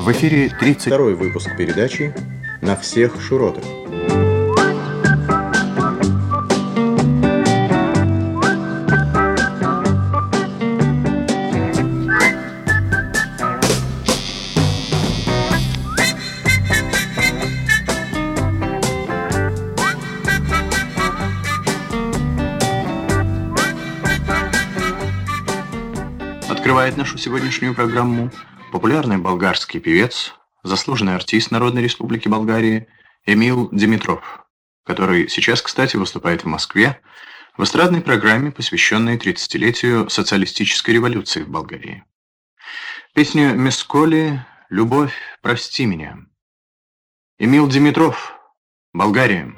В эфире 32-й выпуск передачи «На всех широтах». Открывает нашу сегодняшнюю программу популярный болгарский певец, заслуженный артист Народной Республики Болгарии Эмил Димитров, который сейчас, кстати, выступает в Москве в эстрадной программе, посвященной 30-летию социалистической революции в Болгарии. Песня «Месколи. Любовь, прости меня». Эмил Димитров, Болгария.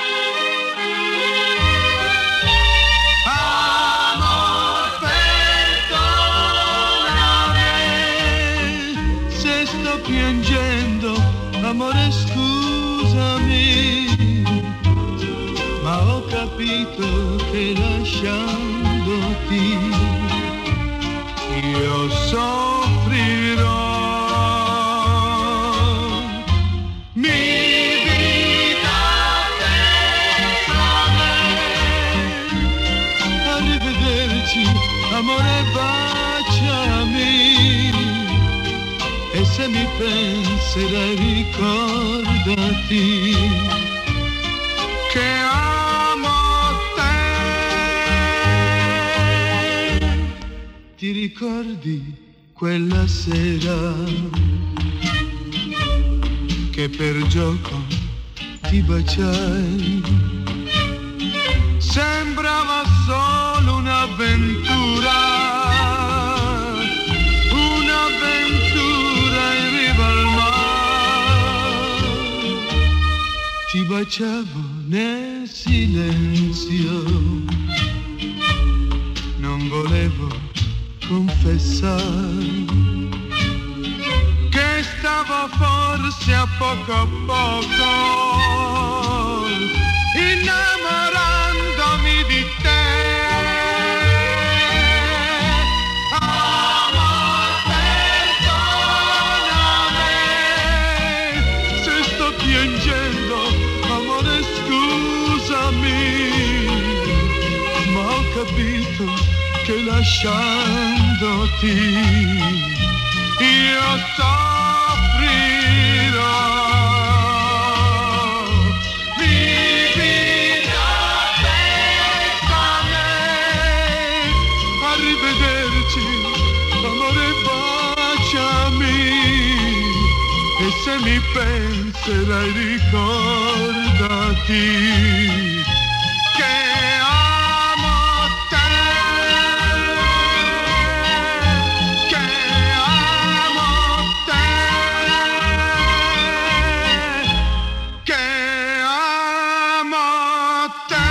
Amore, scusami, ma ho capito che lasciandoti io soffrirò. Mi vita senza me. Arrivederci, amore, baciami. E se mi penserai ricordati che amo te. Ti ricordi quella sera che per gioco ti baciai? Sembrava solo un'avventura. Ti baciavo nel silenzio, non volevo confessare che stavo forse a poco innamorandomi di te. Amor, perdonami se sto piangendo. Amore, scusami, ma ho capito che lasciandoti io soffrirò. Vivi da senza me. Arrivederci, amore, baciami. E se mi penserai ricordati che amo te, che amo te, che amo te.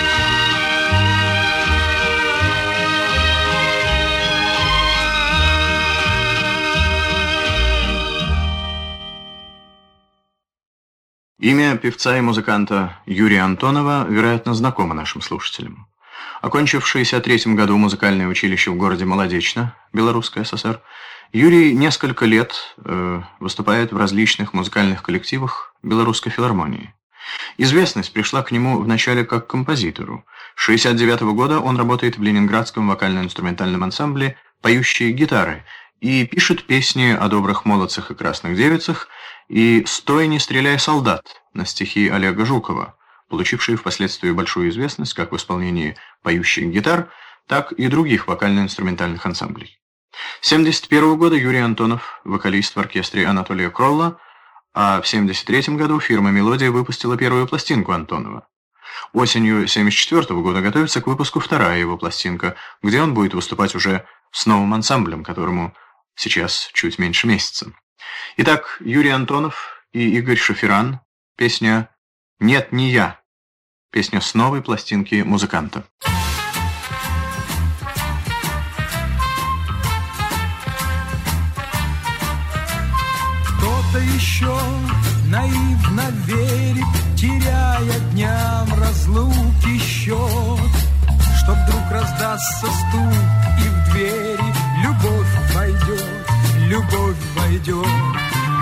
Имя певца и музыканта Юрия Антонова, вероятно, знакомо нашим слушателям. Окончив в 1963 году музыкальное училище в городе Молодечно, Белорусская ССР, Юрий несколько лет выступает в различных музыкальных коллективах Белорусской филармонии. Известность пришла к нему вначале как композитору. С 1969 года он работает в Ленинградском вокально-инструментальном ансамбле «Поющие гитары» и пишет песни о добрых молодцах и красных девицах и «Стой, не стреляй, солдат» на стихи Олега Жукова, получившие впоследствии большую известность как в исполнении поющих гитар, так и других вокально-инструментальных ансамблей. С 1971 года Юрий Антонов – вокалист в оркестре Анатолия Кролла, а в 1973 году фирма «Мелодия» выпустила первую пластинку Антонова. Осенью 1974 года готовится к выпуску вторая его пластинка, где он будет выступать уже с новым ансамблем, которому сейчас чуть меньше месяца. Итак, Юрий Антонов и Игорь Шаферан. Песня «Нет, не я». Песня с новой пластинки музыканта. Кто-то еще наивно верит, теряя дням разлуки счет, что вдруг раздастся стук и в двери любовь войдет, любовь войдет.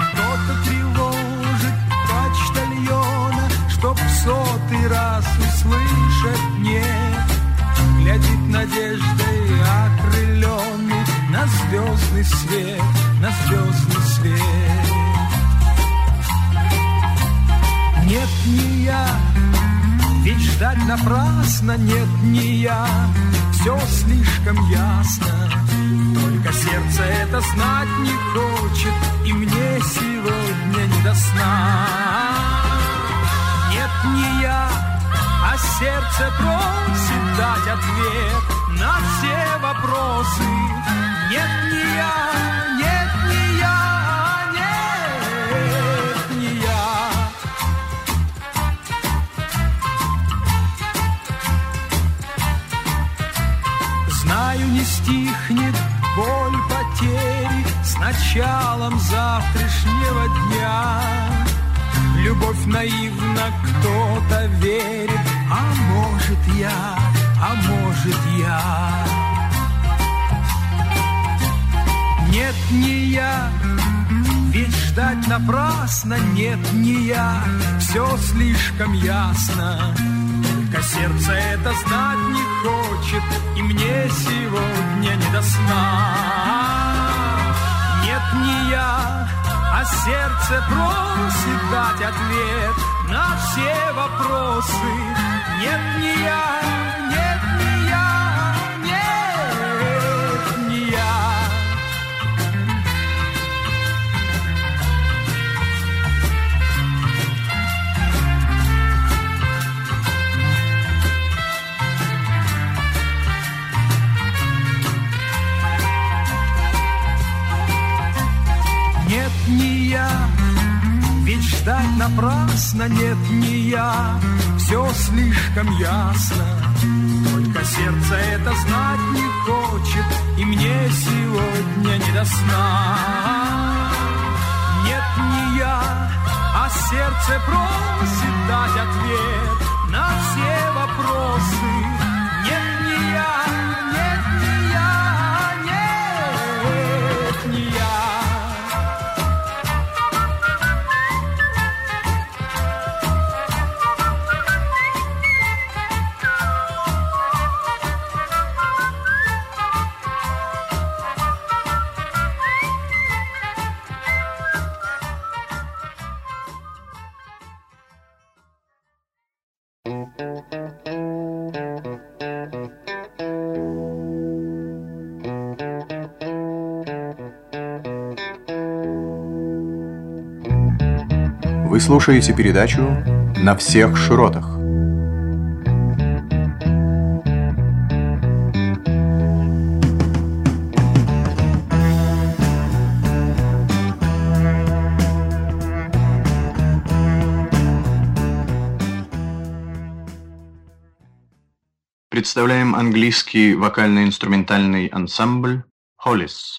надеждой окрыленный на звездный свет, на звездный свет. Нет, не я, ведь ждать напрасно, нет, не я, все слишком ясно. Только сердце это знать не хочет, и мне сегодня не до сна. Нет, не я, а сердце просит дать ответ на все вопросы. Нет, не я, нет, не я, нет, не я. Знаю, не стихнет боль потери с началом завтрашнего дня. Любовь наивна, кто-то верит, а может я, а может я. Нет, не я, ведь ждать напрасно, нет, не я, все слишком ясно. Только сердце это знать не хочет, и мне сегодня не до сна. Нет, не я, а сердце просит дать ответ на все вопросы. Нет, не я, нет, не я, нет, не я. Нет, не я, ведь ждать напрасно, нет, не я, все слишком ясно. Только сердце это знать не хочет, и мне сегодня не до сна. Нет, не я, а сердце просит дать ответ на все вопросы. Нет, не я, нет, не я, нет, не я. Вы слушаете передачу «На всех широтах». Представляем английский вокально-инструментальный ансамбль «Hollies».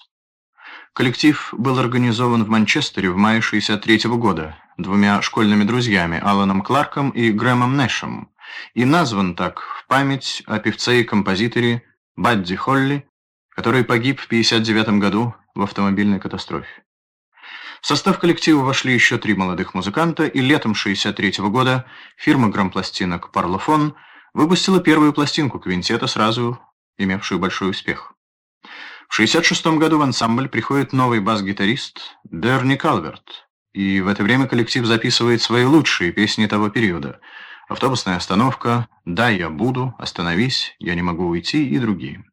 Коллектив был организован в Манчестере в мае 1963 года двумя школьными друзьями Аланом Кларком и Грэмом Нэшем и назван так в память о певце и композиторе Бадди Холли, который погиб в 1959 году в автомобильной катастрофе. В состав коллектива вошли еще 3 молодых музыканта, и летом 1963 года фирма грампластинок Parlophone выпустила первую пластинку квинтета, сразу имевшую большой успех. В 1966 году в ансамбль приходит новый бас-гитарист Берни Калверт, и в это время коллектив записывает свои лучшие песни того периода: «Автобусная остановка», «Да, я буду», «Остановись», «Я не могу уйти» и другие.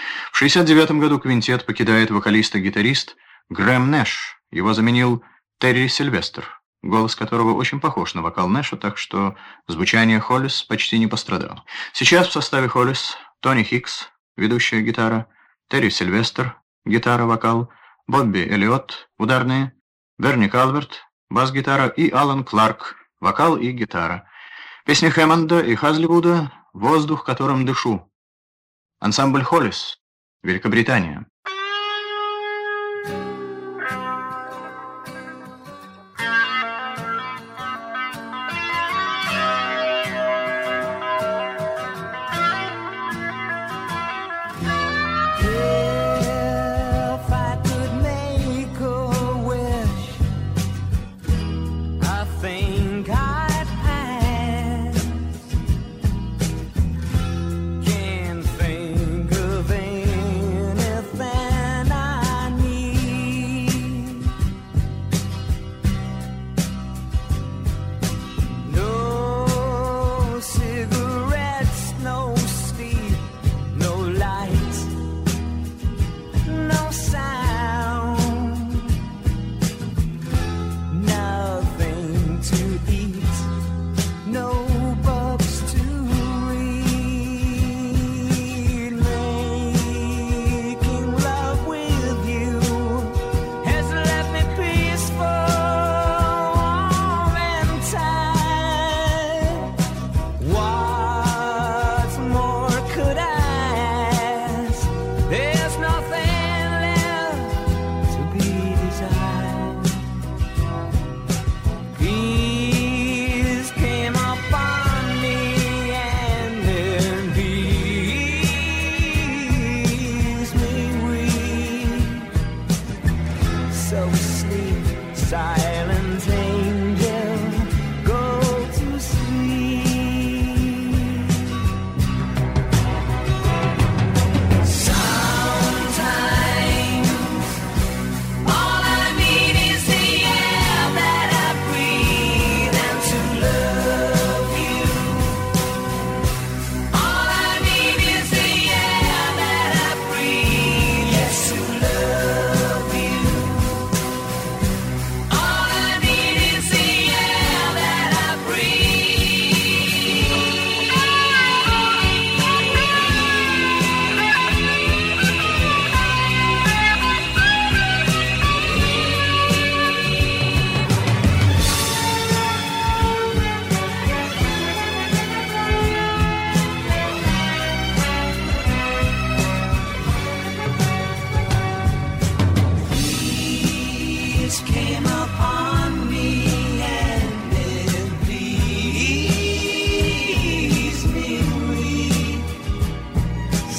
В 1969 году квинтет покидает вокалист и гитарист Грэм Нэш, его заменил Терри Сильвестр, голос которого очень похож на вокал Нэша, так что звучание Холлис почти не пострадало. Сейчас в составе Холлис Тони Хикс, ведущая гитара, Терри Сильвестр, гитара, вокал, Бобби Эллиот, ударные, Берни Калверт, бас-гитара и Алан Кларк, вокал и гитара. Песня Хэммонда и Хазливуда «Воздух, которым дышу». Ансамбль Холлис, Великобритания. Can't think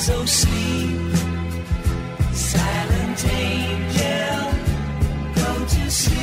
So sleep, silent angel, go to sleep.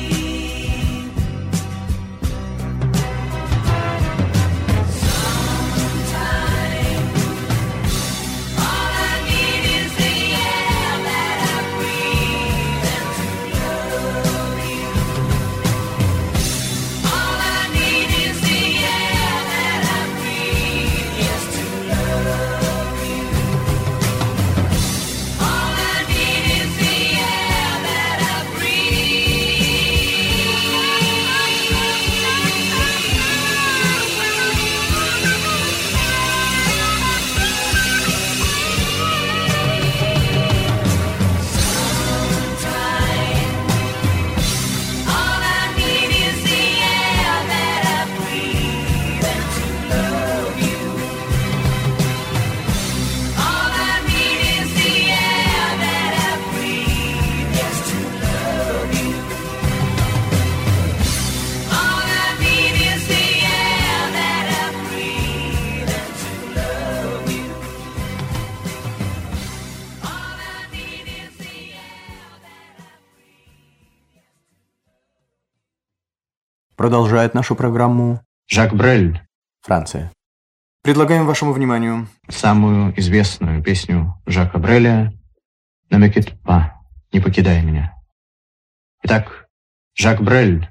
Продолжает нашу программу Жак Брель, Франция. Предлагаем вашему вниманию самую известную песню Жака Бреля «Ne me quitte pas», «Не покидай меня». Итак, Жак Брель.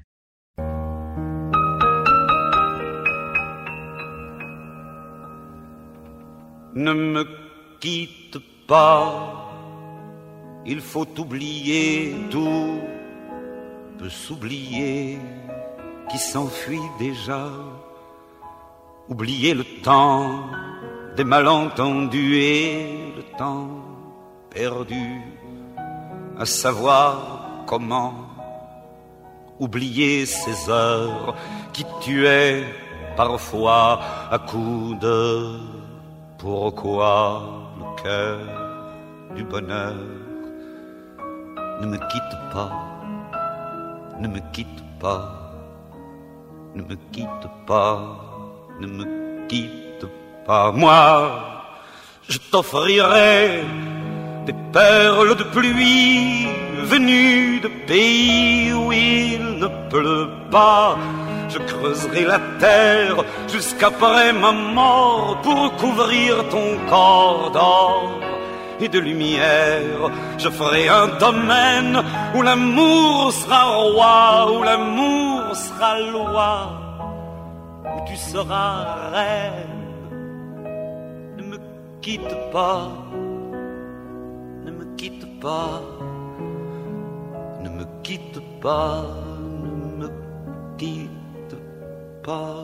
Ne me quitte pas, il faut oublier, tout peut s'oublier qui s'enfuit déjà. Oublier le temps des malentendus et le temps perdu à savoir comment. Oublier ces heures qui tuaient parfois à coups de pourquoi le cœur du bonheur. Ne me quitte pas, ne me quitte pas. Ne me quitte pas, ne me quitte pas. Moi, je t'offrirai des perles de pluie venues de pays où il ne pleut pas. Je creuserai la terre jusqu'après ma mort pour couvrir ton corps d'or et de lumière. Je ferai un domaine où l'amour sera roi, où l'amour sera loi, où tu seras reine. Ne me quitte pas, ne me quitte pas, ne me quitte pas, ne me quitte pas.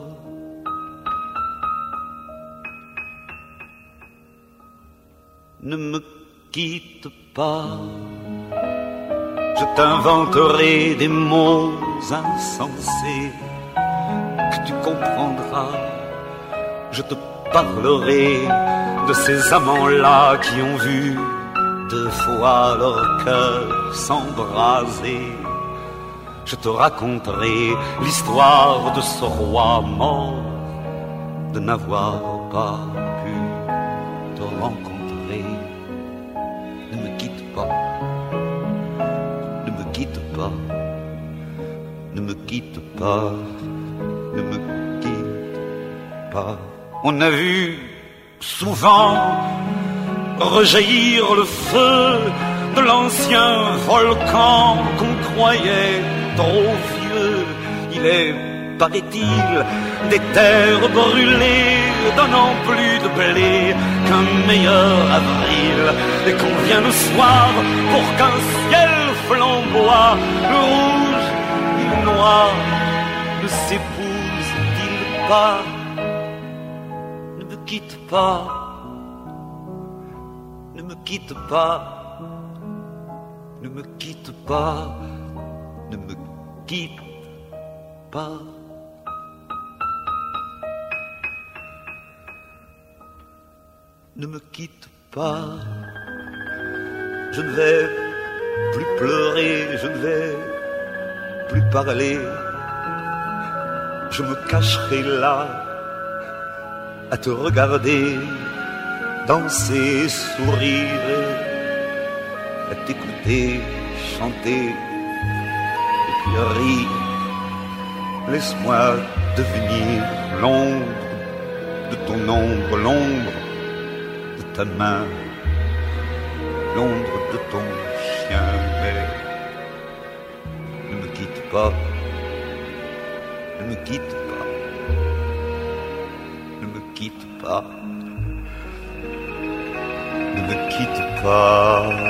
Ne me quitte pas, je t'inventerai des mots insensés que tu comprendras. Je te parlerai de ces amants-là qui ont vu 2 fois leur cœur s'embraser. Je te raconterai l'histoire de ce roi mort, de n'avoir pas pu te rencontrer. Ne me quitte pas, ne me quitte pas, ne me quitte pas, ne me quitte pas. On a vu souvent rejaillir le feu de l'ancien volcan qu'on croyait trop vieux. Il est, paraît-il, des terres brûlées donnant plus de blé qu'un meilleur avril, et qu'on vient le soir pour qu'un ciel flamboie. Le rouge et le noir ne s'épousent-ils pas? Ne me quitte pas, ne me quitte pas, ne me quitte pas, ne me quitte pas. Ne me quitte pas, je ne vais plus pleurer, je ne vais plus parler. Je me cacherai là à te regarder danser, sourire, à t'écouter, chanter, et puis rire. Laisse-moi devenir l'ombre de ton ombre, l'ombre de ta main, l'ombre de ton chien, mais ne me quitte pas, ne me quitte pas, ne me quitte pas, ne me quitte pas.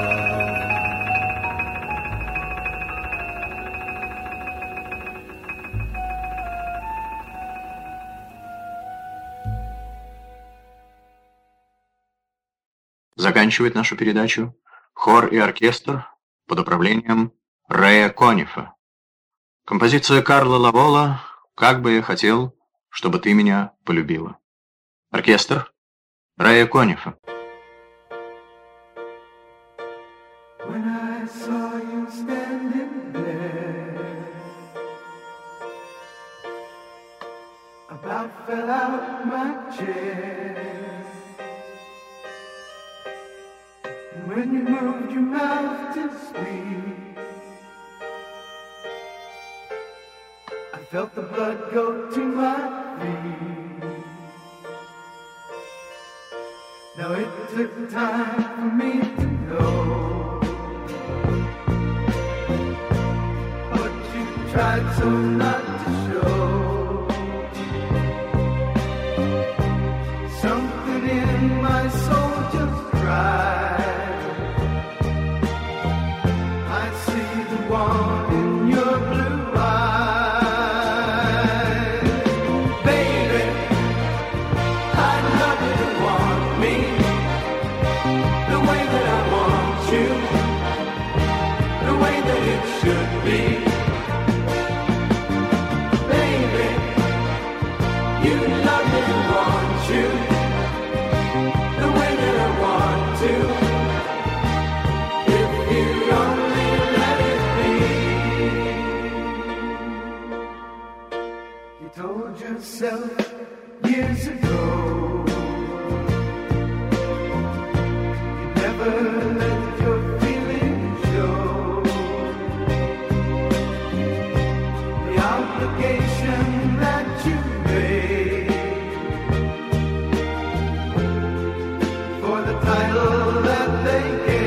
Заканчивает нашу передачу хор и оркестр под управлением Рэя Конифа. Композиция Карла Лавола «Как бы я хотел, чтобы ты меня полюбила». Оркестр Рэя Конифа. When I saw you standing there, about fell out my chair. And when you moved your mouth to speak, I felt the blood go to my feet. Now it took time for me to know, but you tried so not to show. Something in my soul just cried. I see the one in your blue eyes. Baby, I love you to want me the way that I want you, the way that it should be. Baby, you love me to want you the way that I want to, if you only let it be. You told yourself years ago you'd never let your feelings show. The obligation that you made for the title that they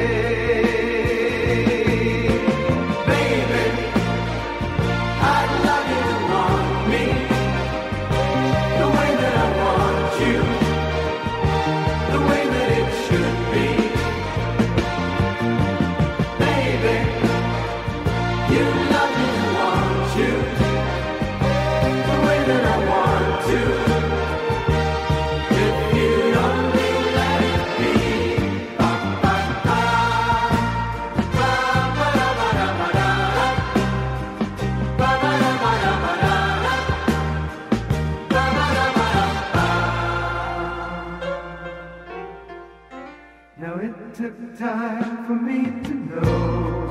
gave. Baby, I'd love you to want me the way that I want you, the way that it should be. Baby, you love me to want you the way that I want to, if you'd only let it be. Now it took time for me to know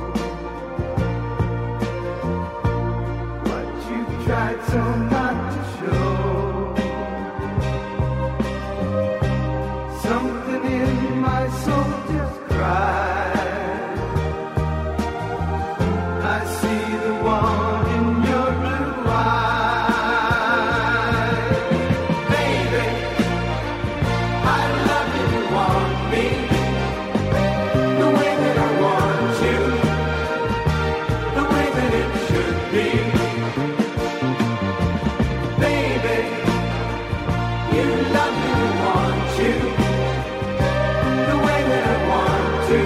what you tried so not to show. Something in my soul just cried. I see the one in your blue eyes. Baby, I love you to want me the way that I want you, the way that it should be. Baby, you love me to want you the way that I want to,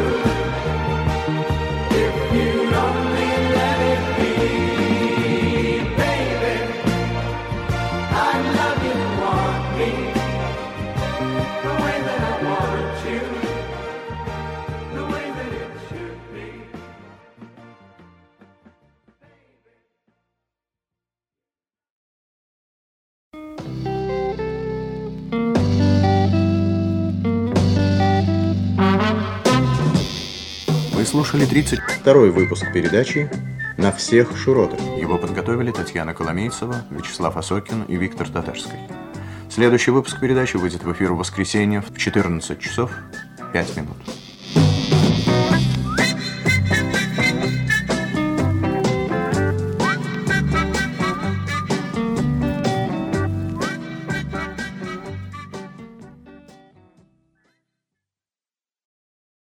if you'd only let it be. Baby, I love you to want me the way that I want you, the way that it should be. Вы слушали 32-й выпуск передачи «На всех широтах». Его подготовили Татьяна Коломейцева, Вячеслав Осокин и Виктор Татарский. Следующий выпуск передачи выйдет в эфир в воскресенье в 14 часов 5 минут.